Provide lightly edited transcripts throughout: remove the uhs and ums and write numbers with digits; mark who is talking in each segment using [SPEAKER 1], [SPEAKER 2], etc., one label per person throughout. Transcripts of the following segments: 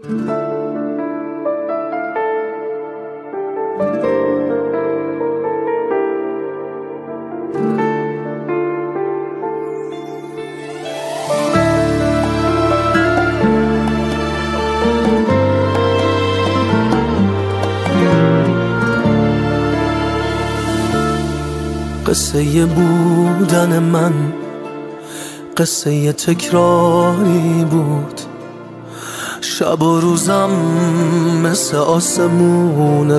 [SPEAKER 1] قصه بودن من قصه تکراری بود، شب و روزم مثل آسمون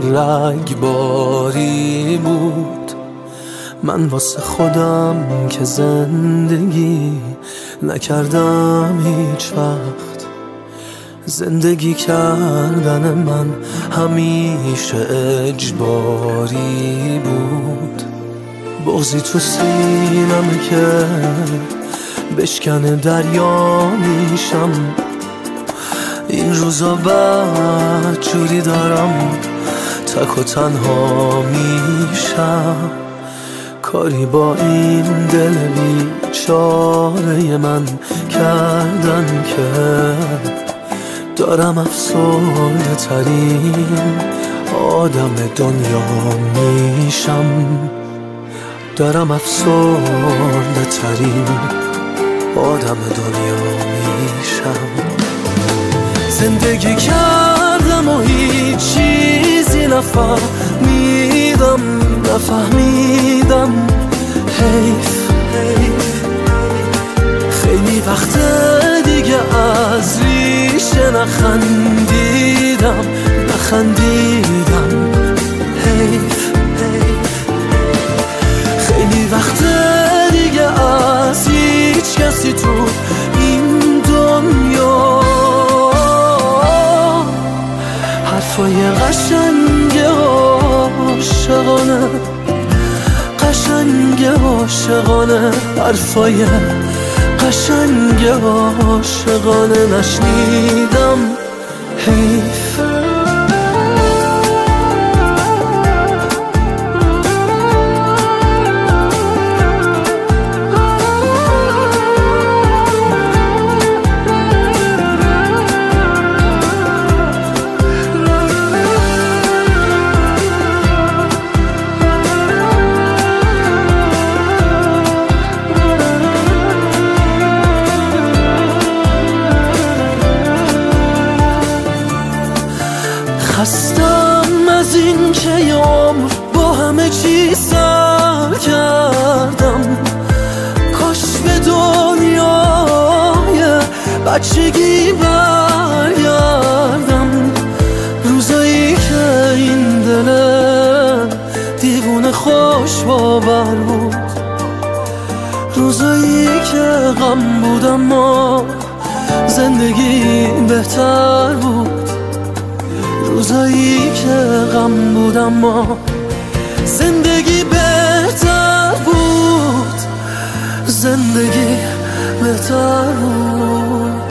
[SPEAKER 1] رگباری بود. من واسه خودم که زندگی نکردم هیچ وقت، زندگی کردن من همیشه اجباری بود. بغضی تو سینمه که بشکنه دریا میشم، این روزا بدجوری دارم تک و تنها میشم. کاری با این دل بیچاره من کردن که دارم افسرده ترین آدم دنیا میشم، دارم افسرده ترین آدم دنیا میشم. زندگی کردم و هیچ چیزی نفهمیدم. حیف خیلی وقت دیگه از ریشه نخندیدم. حیف خیلی وقت دیگه از هیچ کسی تو این دنیا حرفای قشنگ عاشقانه حرفای قشنگ عاشقانه نشنیدم. حیف خستم از این که یه عمر با همه چی سر کردم. کاش به دنیای بچگی برگردم. روزایی که این دل دیوونه خوش باور بود، روزایی که غم بود اما زندگی بهتر بود، روزایی که غم بود اما زندگی بهتر بود، زندگی بهتر بود.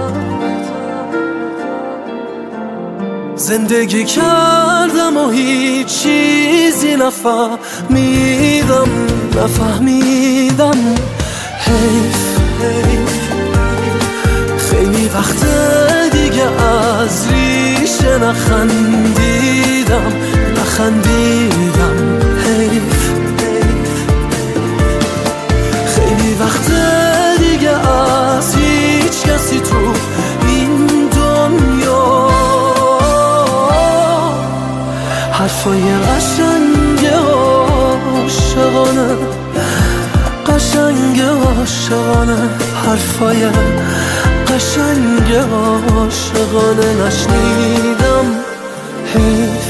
[SPEAKER 1] زندگی کردم و هیچ چیزی نفهمیدم. حیف خیلی وقت دیگه از ریشه نخندیدم. حیف خیلی وقت دیگه از هیچ کسی تو این دنیا حرفای قشنگ عاشقانه حرفای قشنگ عاشقانه نشنیدم. حیف